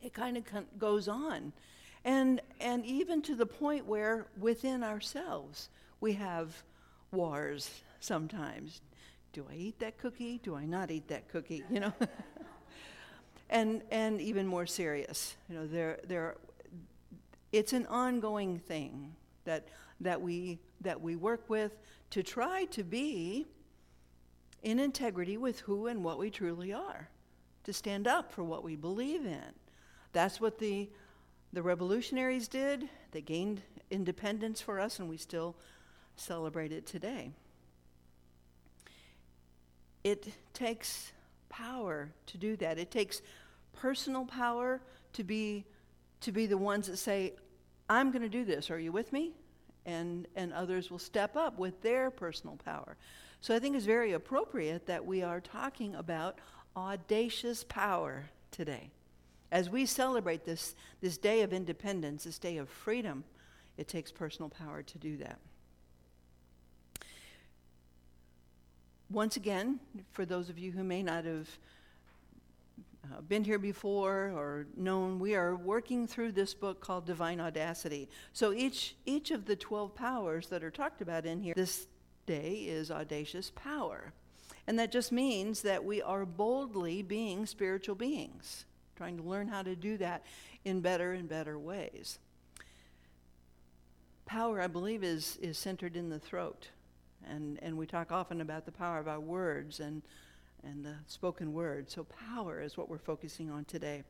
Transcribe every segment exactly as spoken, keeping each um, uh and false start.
It kind of con- goes on. And, and even to the point where within ourselves we have wars sometimes. Do I eat that cookie? Do I not eat that cookie? You know? and and even more serious. You know, there there it's an ongoing thing that that we that we work with to try to be in integrity with who and what we truly are, to stand up for what we believe in. That's what the the revolutionaries did. They gained independence for us, and we still celebrate it today. It takes power to do that. It takes personal power to be to be the ones that say, I'm going to do this. Are you with me? And and others will step up with their personal power. So I think it's very appropriate that we are talking about audacious power today. As we celebrate this, this day of independence, this day of freedom, it takes personal power to do that. Once again, for those of you who may not have uh, been here before or known, we are working through this book called Divine Audacity. So each each of the twelve powers that are talked about in here this day is audacious power. And that just means that we are boldly being spiritual beings, trying to learn how to do that in better and better ways. Power, I believe, is, is centered in the throat. And, and we talk often about the power of our words and, and the spoken word. So power is what we're focusing on today.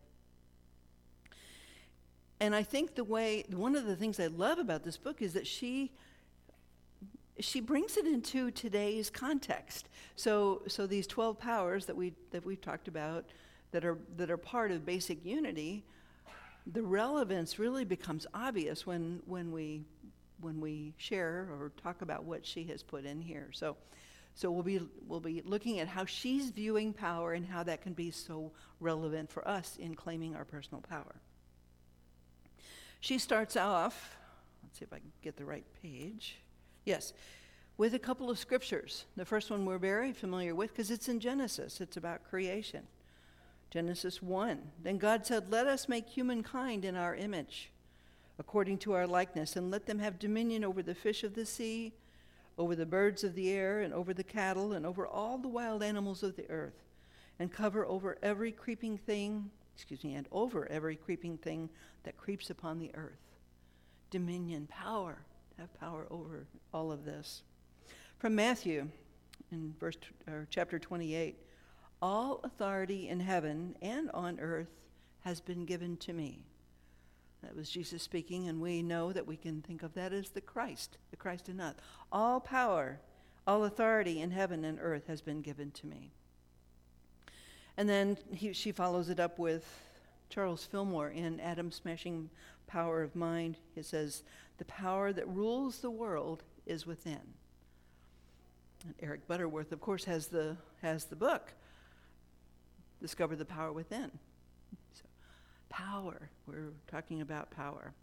And I think the way, one of the things I love about this book is that she she brings it into today's context. So so these twelve powers that we that we've talked about that are that are part of basic unity, the relevance really becomes obvious when when we when we share or talk about what she has put in here. So so we'll be we'll be looking at how she's viewing power and how that can be so relevant for us in claiming our personal power. She starts off, let's see if I can get the right page. Yes, with a couple of scriptures. The first one we're very familiar with because it's in Genesis. It's about creation. Genesis one. Then God said, "Let us make humankind in our image, according to our likeness, and let them have dominion over the fish of the sea, over the birds of the air, and over the cattle, and over all the wild animals of the earth, and cover over every creeping thing, excuse me, and over every creeping thing that creeps upon the earth." Dominion, power, have power over all of this. From Matthew, in verse or chapter twenty-eight, "All authority in heaven and on earth has been given to me." That was Jesus speaking, and we know that we can think of that as the Christ, the Christ in us. All power, all authority in heaven and earth has been given to me. And then he, she follows it up with Charles Fillmore in Atom Smashing Power of Mind. It says, "The power that rules the world is within." And Eric Butterworth, of course, has the has the book, Discover the Power Within. So, power, we're talking about power.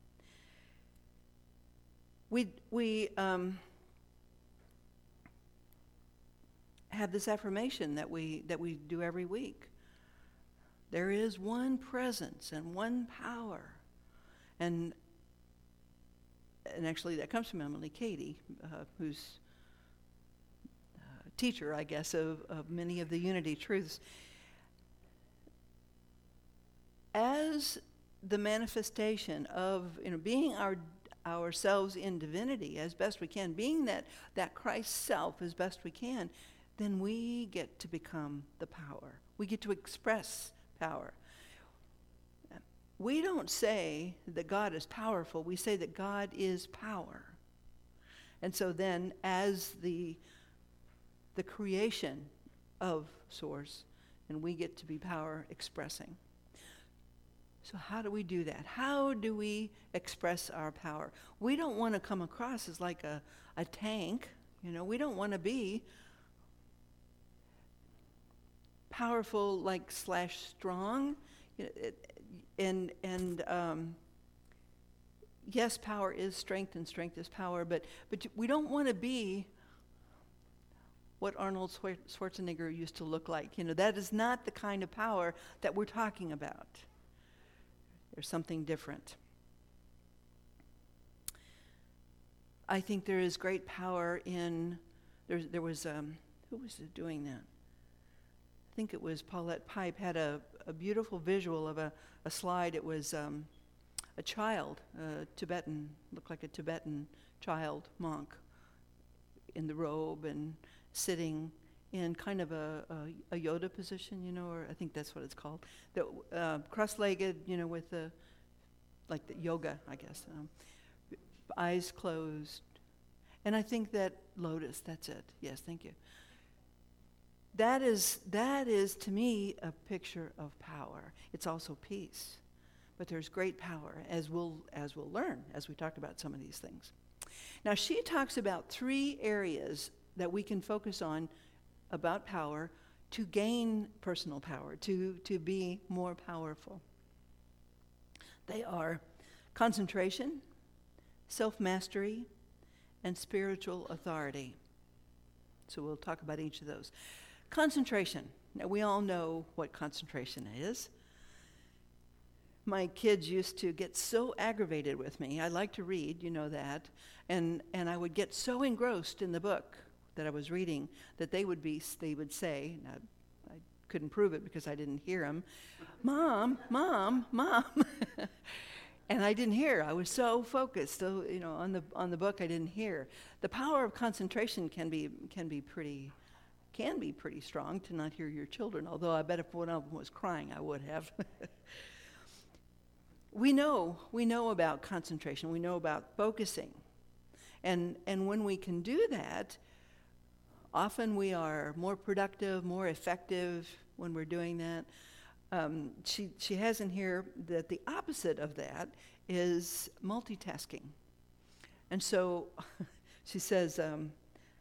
We we um, have this affirmation that we that we do every week. There is one presence and one power. And and actually that comes from Emily Cady, uh, who's a teacher, I guess, of, of many of the unity truths. As the manifestation of, you know, being our ourselves in divinity as best we can, being that, that Christ self as best we can, then we get to become the power. We get to express power. We don't say that God is powerful. We say that God is power. And so then, as the, the creation of Source, and we get to be power expressing. So how do we do that? How do we express our power? We don't want to come across as like a, a tank. You know, we don't want to be powerful like slash strong. You know, it, and and um, yes, power is strength and strength is power, but but we don't want to be what Arnold Schwarzenegger used to look like. You know, that is not the kind of power that we're talking about. There's something different. I think there is great power in, there, there was, um, who was doing that? I think it was Paulette Pipe had a, a beautiful visual of a, a slide. It was um, a child, a Tibetan, looked like a Tibetan child monk in the robe and sitting in kind of a, a, a Yoda position, you know, or I think that's what it's called. The, uh, cross-legged, you know, with the, like the yoga, I guess. Um, eyes closed. And I think that lotus, that's it. Yes, thank you. That is, that is, to me, a picture of power. It's also peace. But there's great power, as we'll, as we'll learn, as we talk about some of these things. Now, she talks about three areas that we can focus on about power to gain personal power, to, to be more powerful. They are concentration, self-mastery, and spiritual authority. So we'll talk about each of those. Concentration. Now, we all know what concentration is. My kids used to get so aggravated with me. I like to read, you know that, and and I would get so engrossed in the book that I was reading that they would be, they would say, and I, I couldn't prove it because I didn't hear them, "Mom, Mom, Mom," and I didn't hear. I was so focused, so you know, on the on the book, I didn't hear. The power of concentration can be can be pretty. can be pretty strong to not hear your children, although I bet if one of them was crying, I would have. we know, we know about concentration, we know about focusing. And, and when we can do that, often we are more productive, more effective when we're doing that. Um, she, she has in here that the opposite of that is multitasking. And so she says, um,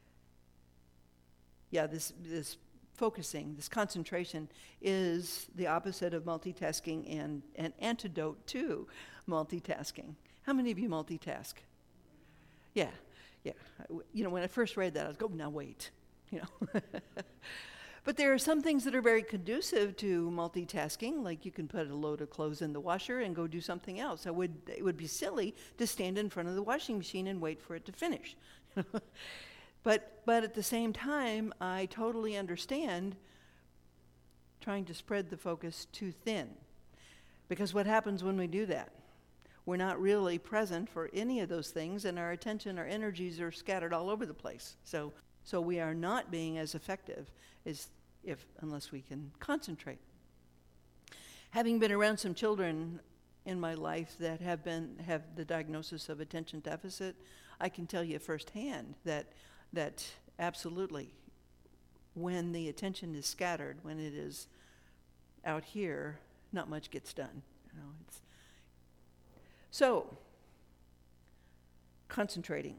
Yeah, this this focusing, this concentration is the opposite of multitasking and an antidote to multitasking. How many of you multitask? Yeah, yeah. You know, when I first read that, I was going, now wait, you know. But there are some things that are very conducive to multitasking, like you can put a load of clothes in the washer and go do something else. I would, it would be silly to stand in front of the washing machine and wait for it to finish. But but at the same time, I totally understand trying to spread the focus too thin. Because what happens when we do that? We're not really present for any of those things, and our attention, our energies are scattered all over the place. So so we are not being as effective as if unless we can concentrate. Having been around some children in my life that have been have the diagnosis of attention deficit, I can tell you firsthand that that absolutely, when the attention is scattered, when it is out here, not much gets done. You know, it's so concentrating.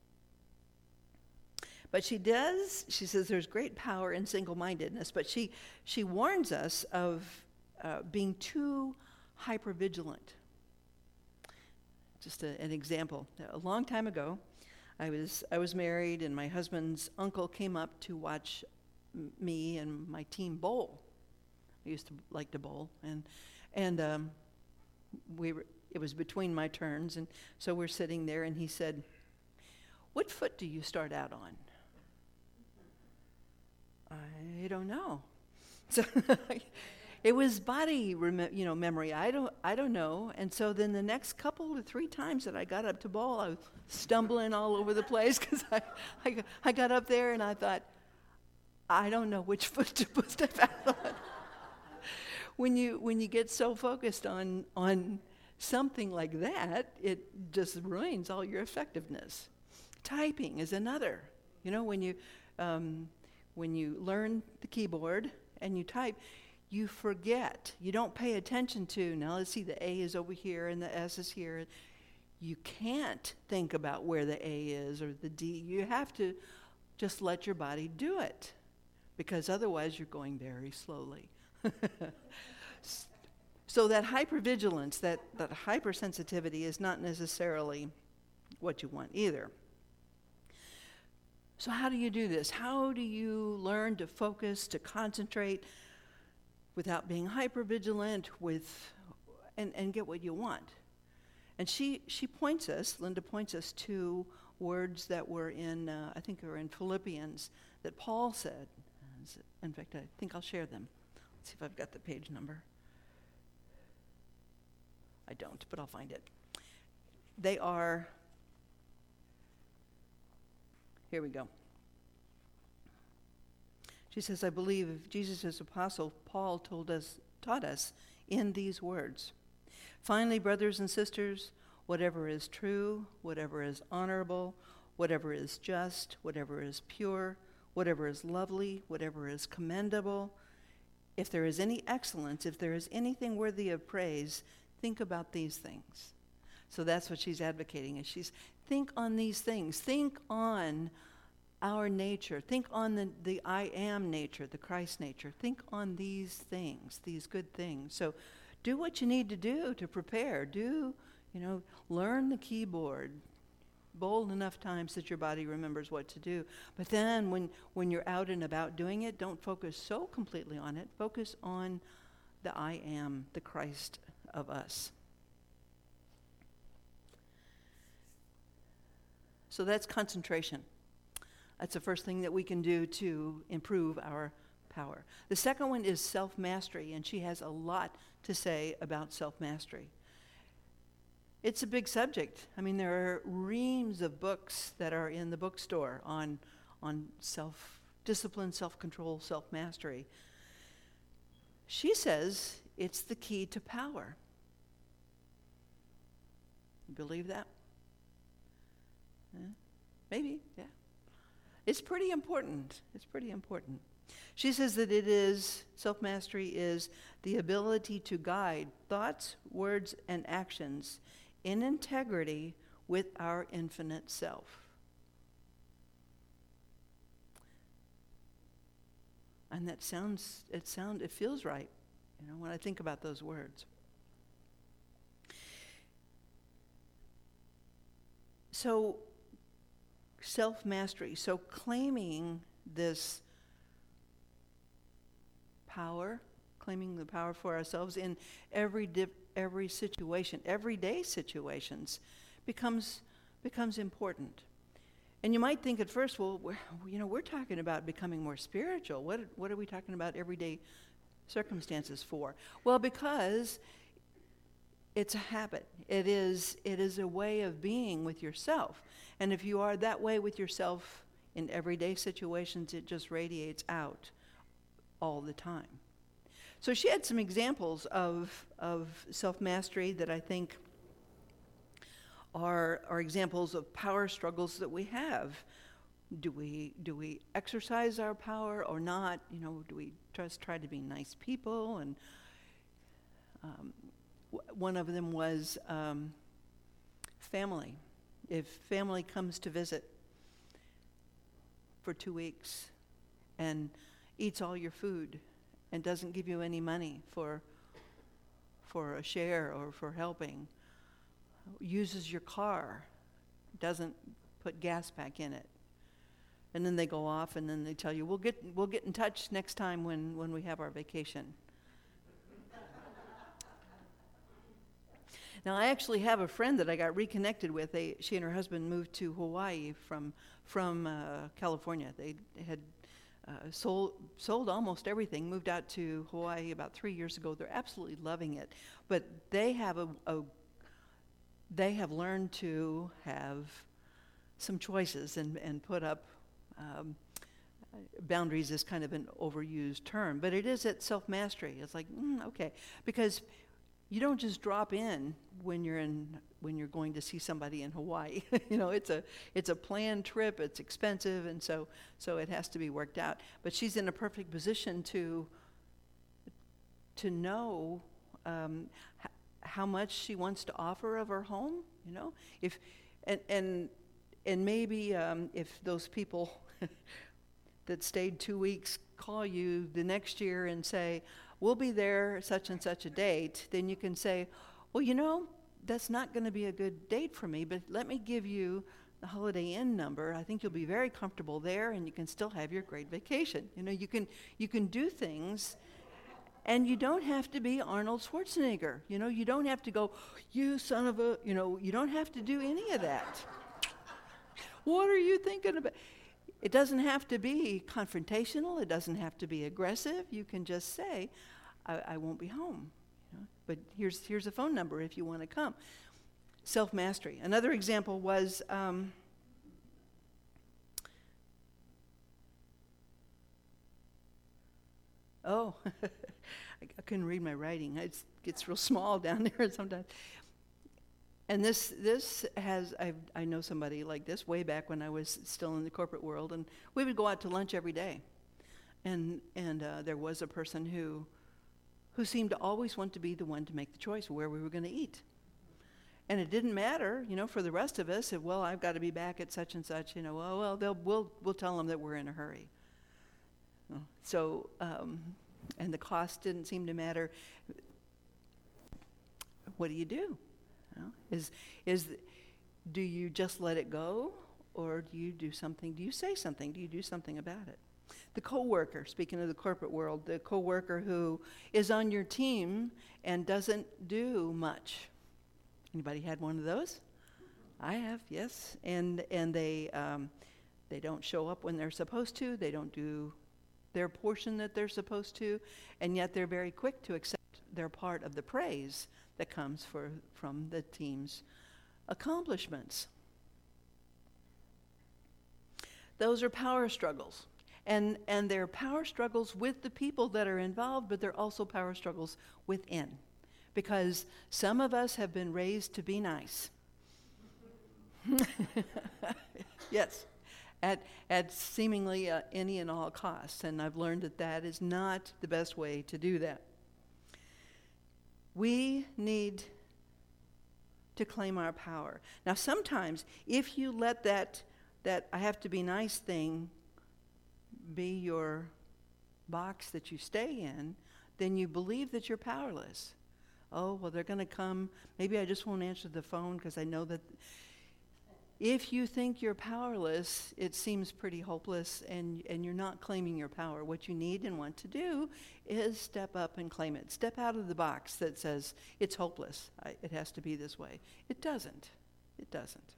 But she does, she says there's great power in single-mindedness, but she, she warns us of uh, being too hypervigilant. Just a, an example. A long time ago, I was I was married, and my husband's uncle came up to watch m- me and my team bowl. I used to like to bowl, and and um, we were, it was between my turns, and so we're sitting there, and he said, "What foot do you start out on?" I don't know. So it was body, rem- you know, memory. I don't, I don't know. And so then the next couple or three times that I got up to bowl, I was stumbling all over the place because I, I, I got up there and I thought, I don't know which foot to put step out on. When you when you get so focused on on something like that, it just ruins all your effectiveness. Typing is another. You know, when you um, when you learn the keyboard and you type, you forget. You don't pay attention to, now let's see, the A is over here and the S is here. You can't think about where the A is or the D. You have to just let your body do it, because otherwise you're going very slowly. So that hypervigilance, that, that hypersensitivity is not necessarily what you want either. So how do you do this? How do you learn to focus, to concentrate without being hypervigilant, with, and, and get what you want. And she, she points us, Linda points us to words that were in, uh, I think they were in Philippians, that Paul said. In fact, I think I'll share them. Let's see if I've got the page number. I don't, but I'll find it. They are, here we go. She says, I believe Jesus' apostle Paul told us, taught us in these words. Finally, brothers and sisters, whatever is true, whatever is honorable, whatever is just, whatever is pure, whatever is lovely, whatever is commendable, if there is any excellence, if there is anything worthy of praise, think about these things. So that's what she's advocating, is she's, think on these things. Think on our nature. Think on the, the I am nature, the Christ nature. Think on these things, these good things. So do what you need to do to prepare. Do, you know, learn the keyboard bold enough times that your body remembers what to do. But then when, when you're out and about doing it, don't focus so completely on it. Focus on the I am, the Christ of us. So that's concentration. That's the first thing that we can do to improve our power. The second one is self-mastery, and she has a lot to say about self-mastery. It's a big subject. I mean, there are reams of books that are in the bookstore on, on self-discipline, self-control, self-mastery. She says it's the key to power. You believe that? Yeah? Maybe, yeah. It's pretty important. It's pretty important. She says that it is, self-mastery is the ability to guide thoughts, words, and actions in integrity with our infinite self. And that sounds, it sound, it feels right, you know, when I think about those words. So, self-mastery, so claiming this power, claiming the power for ourselves in every dip, every situation, everyday situations, becomes becomes important. And you might think at first, well, we're, you know, we're talking about becoming more spiritual. What what are we talking about everyday circumstances for? Well, because it's a habit. It is it is a way of being with yourself. And if you are that way with yourself in everyday situations, it just radiates out all the time. So she had some examples of, of self-mastery that I think are, are examples of power struggles that we have. Do we do we exercise our power or not? You know, do we just try to be nice people? And um, w- one of them was um, family. If family comes to visit for two weeks and eats all your food and doesn't give you any money for for a share or for helping, uses your car, doesn't put gas back in it, and then they go off and then they tell you, we'll get we'll get in touch next time when, when we have our vacation. Now, I actually have a friend that I got reconnected with. They, she and her husband moved to Hawaii from from uh, California. They had uh, sold sold almost everything, moved out to Hawaii about three years ago. They're absolutely loving it, but they have a, a they have learned to have some choices and and put up um, boundaries is kind of an overused term, but it is at self-mastery. It's like mm, okay, because you don't just drop in when you're in when you're going to see somebody in Hawaii. You know, it's a it's a planned trip. It's expensive, and so so it has to be worked out. But she's in a perfect position to to know um, h- how much she wants to offer of her home. You know, if and and and maybe um, if those people that stayed two weeks call you the next year and say, we'll be there such and such a date, then you can say, well, you know, that's not going to be a good date for me, but let me give you the Holiday Inn number. I think you'll be very comfortable there, and you can still have your great vacation. You know, you can you can do things And you don't have to be Arnold Schwarzenegger. You know, you don't have to go, you son of a, you know, you don't have to do any of that. What are you thinking about? It doesn't have to be confrontational. It doesn't have to be aggressive. You can just say, I, I won't be home. You know? But here's, here's a phone number if you want to come. Self-mastery. Another example was, um, oh, I, I couldn't read my writing. It gets real small down there sometimes. And this this has, I've, I know somebody like this way back when I was still in the corporate world, and we would go out to lunch every day. And and uh, there was a person who who seemed to always want to be the one to make the choice where we were going to eat. And it didn't matter, you know, for the rest of us, if, well, I've got to be back at such and such, you know, well, well they'll, we'll, we'll tell them that we're in a hurry. So, um, and the cost didn't seem to matter. What do you do? You know, is, is, do you just let it go, or do you do something? Do you say something? Do you do something about it? The coworker, speaking of the corporate world, the coworker who is on your team and doesn't do much. Anybody had one of those? I have, yes. And and they um, they don't show up when they're supposed to. They don't do their portion that they're supposed to, and yet they're very quick to accept their part of the praise that comes for from the team's accomplishments. Those are power struggles. And and they're power struggles with the people that are involved, but they're also power struggles within. Because some of us have been raised to be nice. Yes, at at seemingly uh, any and all costs. And I've learned that that is not the best way to do that. We need to claim our power. Now, sometimes if you let that that I have to be nice thing be your box that you stay in, then you believe that you're powerless. Oh, well, they're going to come. Maybe I just won't answer the phone because I know that. If you think you're powerless, it seems pretty hopeless, and, and you're not claiming your power. What you need and want to do is step up and claim it. Step out of the box that says it's hopeless. I, it has to be this way. It doesn't. It doesn't.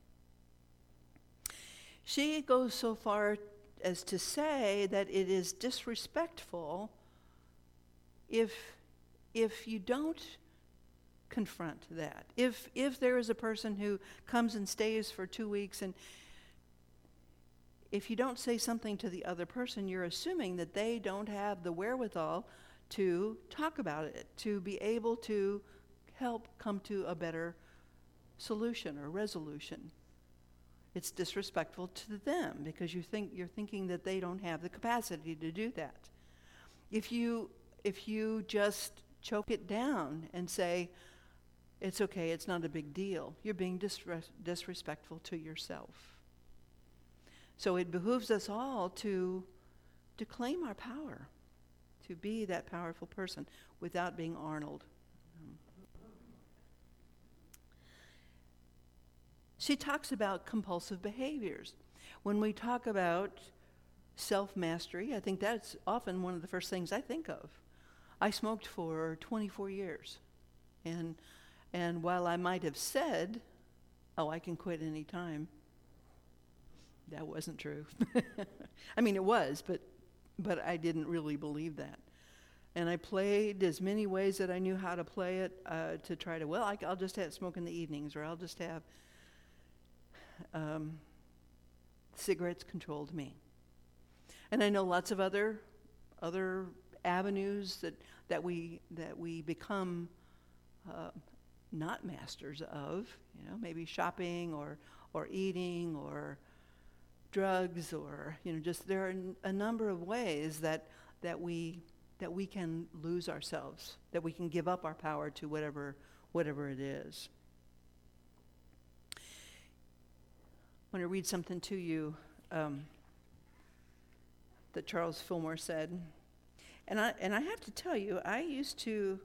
She goes so far as to say that it is disrespectful if if you don't confront that. If if there is a person who comes and stays for two weeks and if you don't say something to the other person, you're assuming that they don't have the wherewithal to talk about it, to be able to help come to a better solution or resolution. It's disrespectful to them because you think you're thinking that they don't have the capacity to do that. If you if you just choke it down and say, it's okay, it's not a big deal, you're being disres- disrespectful to yourself. So it behooves us all to, to claim our power, to be that powerful person without being Arnold. She talks about compulsive behaviors. When we talk about self-mastery, I think that's often one of the first things I think of. I smoked for twenty-four years. And and while I might have said, oh, I can quit any time, that wasn't true. I mean, it was, but but I didn't really believe that. And I played as many ways that I knew how to play it uh, to try to, well, I, I'll just have smoke in the evenings, or I'll just have um, cigarettes controlled me. And I know lots of other other avenues that that we that we become uh, not masters of. You know, maybe shopping or or eating or drugs, or you know, just there are n- a number of ways that that we that we can lose ourselves, that we can give up our power to whatever whatever it is. I want to read something to you um, that Charles Fillmore said. And I and I have to tell you, I used to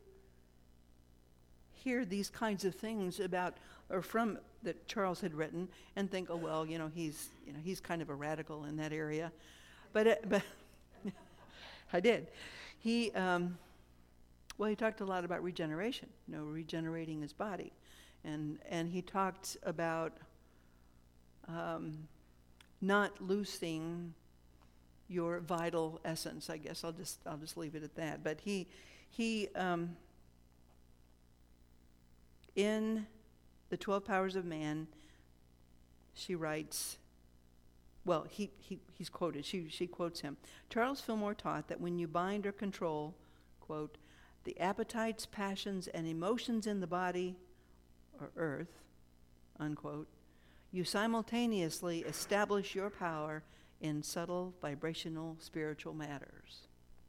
hear these kinds of things about or from that Charles had written and think, oh well, you know, he's you know he's kind of a radical in that area, but it, but I did. He um, Well, he talked a lot about regeneration, you know, regenerating his body. And, and he talked about um, not losing your vital essence. I guess I'll just I'll just leave it at that. But he he um, in the twelve Powers of Man, she writes. Well, he, he he's quoted. She she quotes him. Charles Fillmore taught that when you bind or control, quote, the appetites, passions, and emotions in the body, or earth, unquote, you simultaneously establish your power in subtle, vibrational, spiritual matters.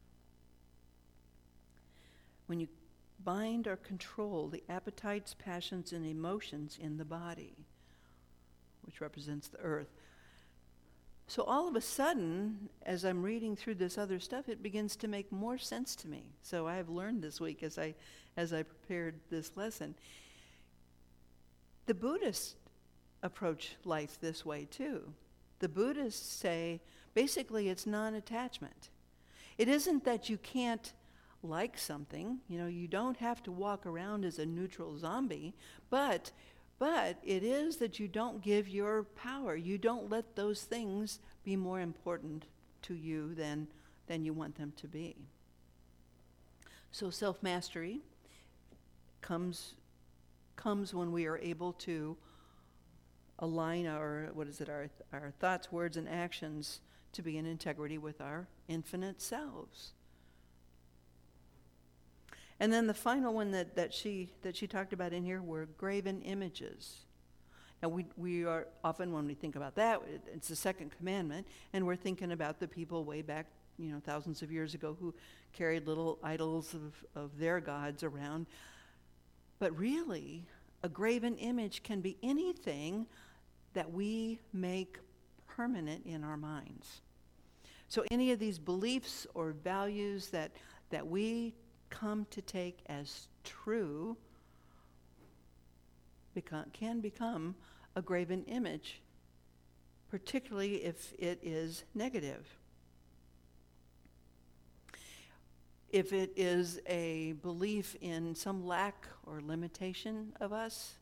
When you bind or control the appetites, passions, and emotions in the body, which represents the earth. So all of a sudden, as I'm reading through this other stuff, it begins to make more sense to me. So I have learned this week as I as I prepared this lesson. The Buddhists approach life this way too. The Buddhists say, basically it's non-attachment. It isn't that you can't like something, you know, you don't have to walk around as a neutral zombie, but But it is that you don't give your power. You don't let those things be more important to you than, than you want them to be. So self-mastery comes, comes when we are able to align our, what is it, our, our thoughts, words, and actions to be in integrity with our infinite selves. And then the final one that, that she that she talked about in here were graven images. Now we we are often, when we think about that, it, it's the second commandment, and we're thinking about the people way back, you know, thousands of years ago who carried little idols of, of their gods around. But really, a graven image can be anything that we make permanent in our minds. So any of these beliefs or values that that we come to take as true become, can become a graven image, particularly if it is negative. If it is a belief in some lack or limitation of us,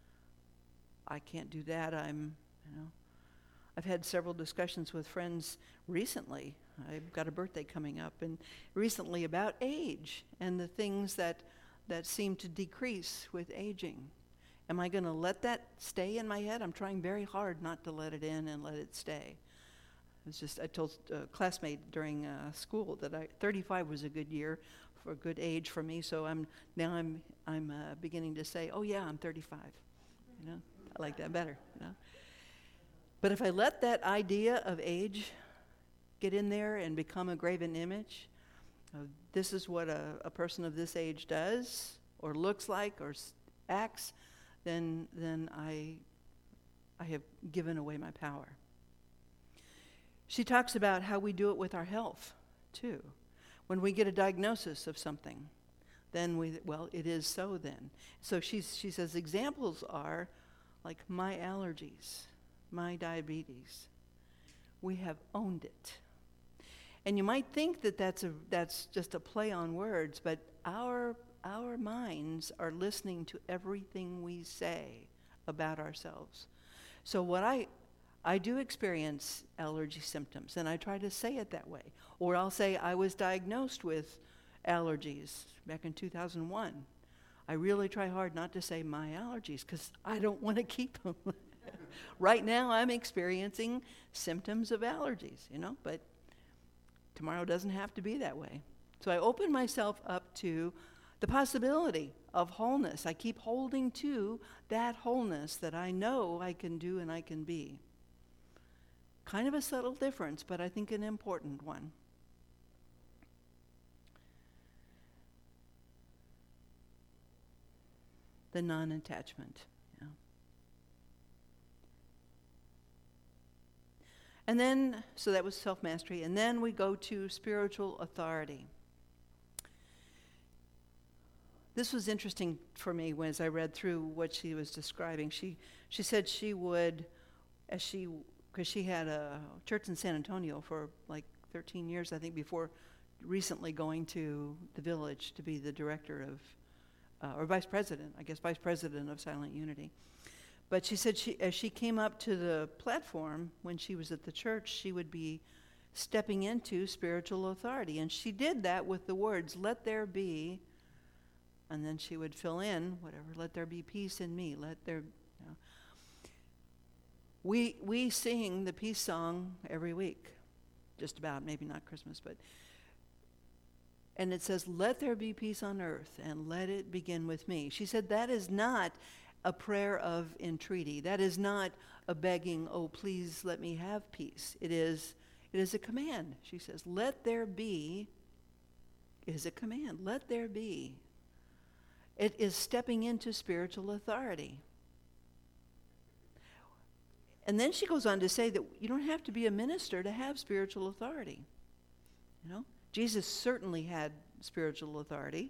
I can't do that. I'm, you know, I've had several discussions with friends recently. I've got a birthday coming up, and recently about age and the things that that seem to decrease with aging. Am I going to let that stay in my head? I'm trying very hard not to let it in and let it stay. It's just, I told a classmate during uh, school that I thirty-five was a good year, for a good age for me. So I'm now I'm I'm uh, beginning to say, oh yeah, I'm thirty-five. You know, I like that better. You know, but if I let that idea of age get in there and become a graven image, uh, this is what a, a person of this age does, or looks like, or s- acts, then then I I have given away my power. She talks about how we do it with our health, too. When we get a diagnosis of something, then we, well, it is so then. So she's, she says examples are like my allergies, my diabetes. We have owned it. And you might think that that's a that's just a play on words, but our our minds are listening to everything we say about ourselves. So what I I do experience allergy symptoms, and I try to say it that way. Or I'll say I was diagnosed with allergies back in two thousand one. I really try hard not to say my allergies because I don't want to keep them. Right now I'm experiencing symptoms of allergies, you know, but tomorrow doesn't have to be that way. So I open myself up to the possibility of wholeness. I keep holding to that wholeness that I know I can do and I can be. Kind of a subtle difference, but I think an important one. The non-attachment. Yeah. And then, so that was self-mastery, and then we go to spiritual authority. This was interesting for me when, as I read through what she was describing. She she said she would, as she, because she had a church in San Antonio for like thirteen years, I think, before recently going to the Village to be the director of, uh, or vice president, I guess, vice president of Silent Unity. But she said she, as she came up to the platform when she was at the church, she would be stepping into spiritual authority. And she did that with the words, "Let there be," and then she would fill in whatever, "Let there be peace in me, let there," you know. We, we sing the peace song every week, just about, maybe not Christmas, but, and it says, "Let there be peace on earth, and let it begin with me." She said that is not a prayer of entreaty. That is not a begging, "Oh, please let me have peace." It is, it is a command. She says, "Let there be," it is a command. Let there be. It is stepping into spiritual authority. And then she goes on to say that you don't have to be a minister to have spiritual authority. You know, Jesus certainly had spiritual authority.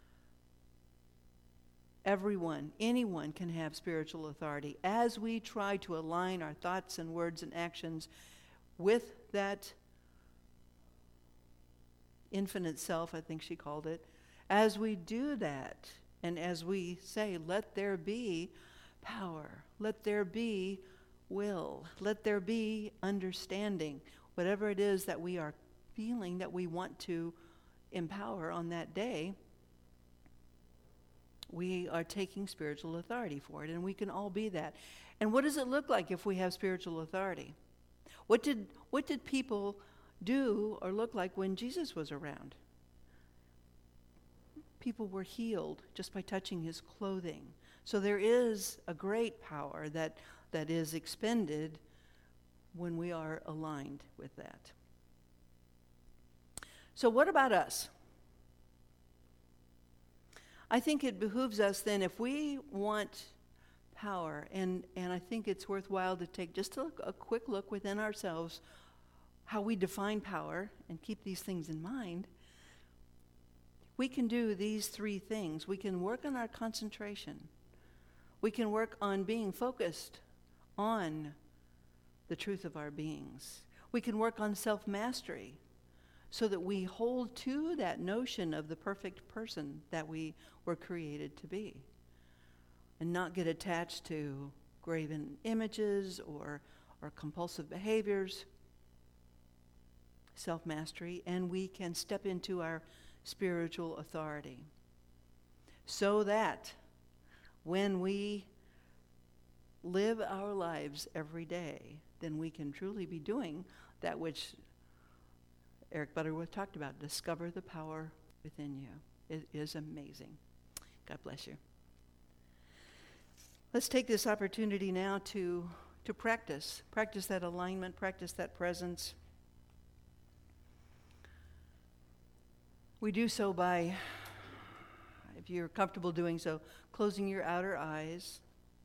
Everyone, anyone can have spiritual authority as we try to align our thoughts and words and actions with that infinite self, I think she called it. As we do that, and as we say, "Let there be power, let there be will, let there be understanding," whatever it is that we are feeling that we want to empower on that day, we are taking spiritual authority for it, and we can all be that. And what does it look like if we have spiritual authority? What did what did people do or look like when Jesus was around? People were healed just by touching his clothing. So there is a great power that, that is expended when we are aligned with that. So what about us? I think it behooves us then, if we want power, and, and I think it's worthwhile to take just a, a quick look within ourselves, how we define power, and keep these things in mind. We can do these three things. We can work on our concentration. We can work on being focused on the truth of our beings. We can work on self-mastery so that we hold to that notion of the perfect person that we were created to be, and not get attached to graven images or, or compulsive behaviors. Self-mastery, and we can step into our spiritual authority so that when we live our lives every day, then we can truly be doing that which Eric Butterworth talked about. Discover the power within you. It is amazing. God bless you. Let's take this opportunity now to, to practice. Practice that alignment, practice that presence. We do so by, if you're comfortable doing so, closing your outer eyes.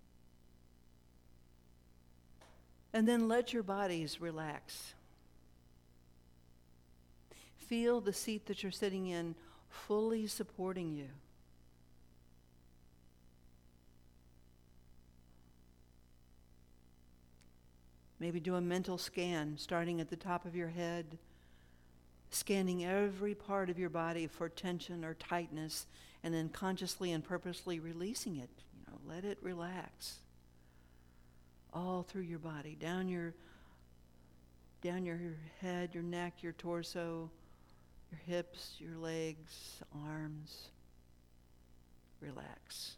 And then let your bodies relax. Feel the seat that you're sitting in fully supporting you. Maybe do a mental scan, starting at the top of your head, scanning every part of your body for tension or tightness, and then consciously and purposely releasing it. You know, let it relax. All through your body, down your, down your head, your neck, your torso, your hips, your legs, arms. Relax.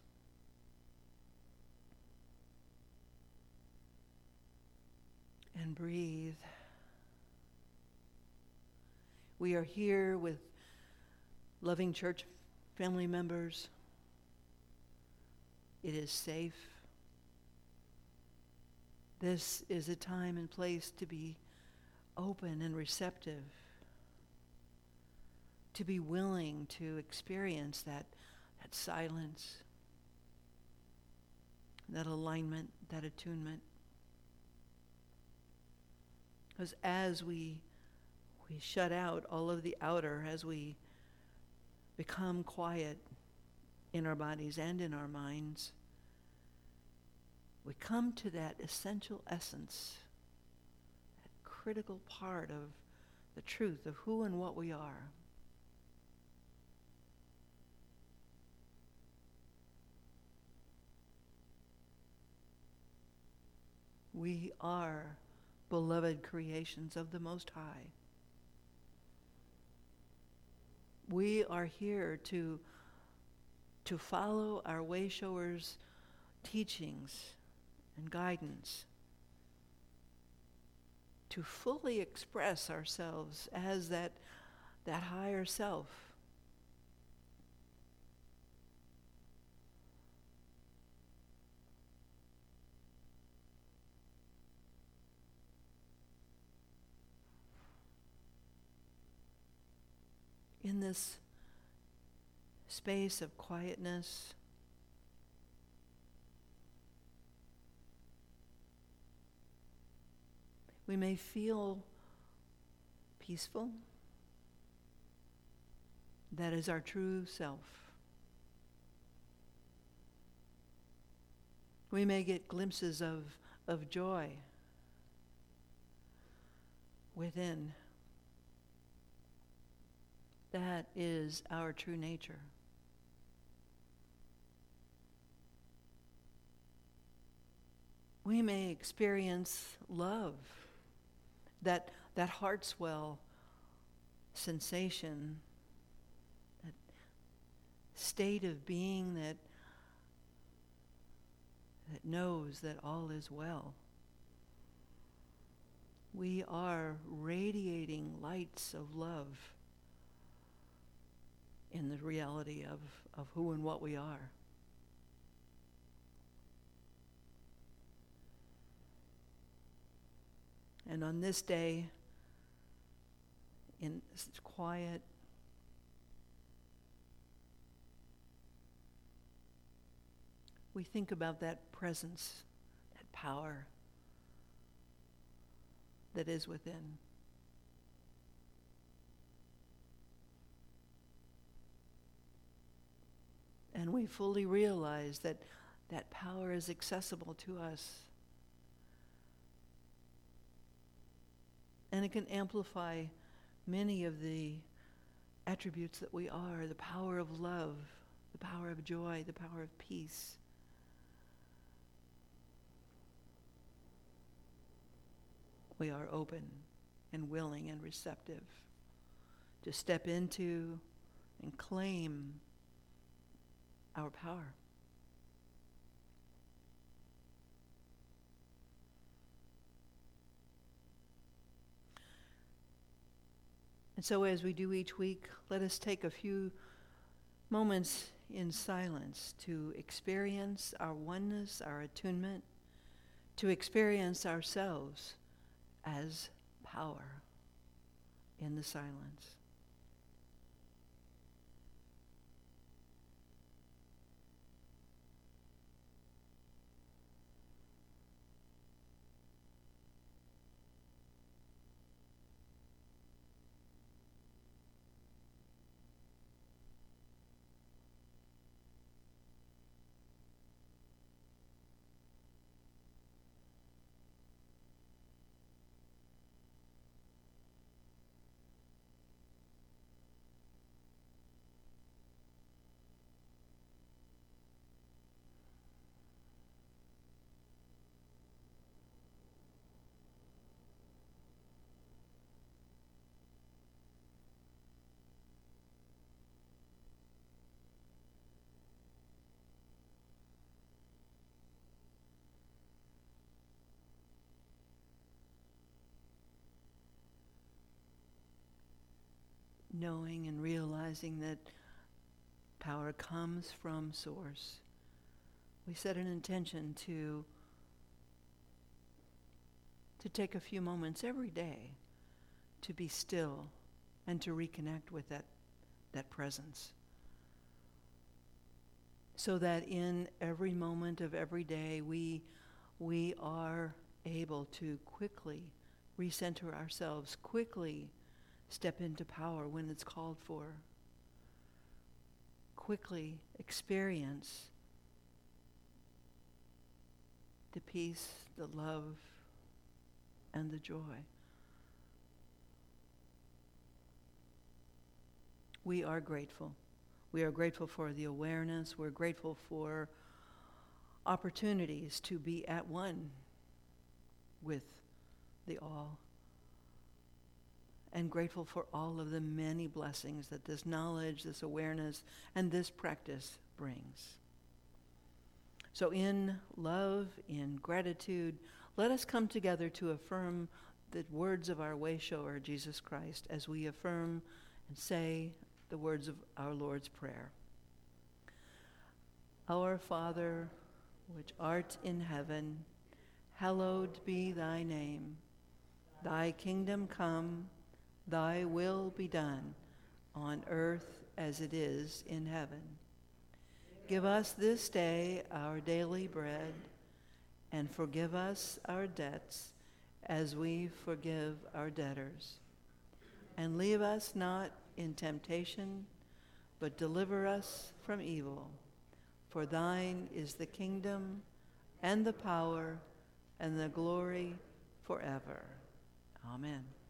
And breathe. We are here with loving church family members. It is safe. This is a time and place to be open and receptive, to be willing to experience that, that silence, that alignment, that attunement. Because as we we shut out all of the outer, as we become quiet in our bodies and in our minds, we come to that essential essence, that critical part of the truth of who and what we are. We are beloved creations of the Most High. We are here to, to follow our way-shower's teachings and guidance, to fully express ourselves as that, that higher self. In this space of quietness, we may feel peaceful. That is our true self. We may get glimpses of, of joy within. That is our true nature. We may experience love, that, that heart swell sensation, that state of being that, that knows that all is well. We are radiating lights of love in the reality of, of who and what we are. And on this day, in quiet, we think about that presence, that power that is within. And we fully realize that that power is accessible to us. And it can amplify many of the attributes that we are, the power of love, the power of joy, the power of peace. We are open and willing and receptive to step into and claim our power. And so as we do each week, let us take a few moments in silence to experience our oneness, our attunement, to experience ourselves as power in the silence. Knowing and realizing that power comes from Source, we set an intention to, to take a few moments every day to be still and to reconnect with that, that presence. So that in every moment of every day, we, we are able to quickly recenter ourselves, quickly step into power when it's called for. Quickly experience the peace, the love, and the joy. We are grateful. We are grateful for the awareness. We're grateful for opportunities to be at one with the all, and grateful for all of the many blessings that this knowledge, this awareness, and this practice brings. So in love, in gratitude, let us come together to affirm the words of our way shower, Jesus Christ, as we affirm and say the words of our Lord's Prayer. Our Father, which art in heaven, hallowed be thy name. Thy kingdom come, thy will be done, on earth as it is in heaven. Give us this day our daily bread, and forgive us our debts as we forgive our debtors. And leave us not in temptation, but deliver us from evil. For thine is the kingdom, and the power, and the glory forever. Amen.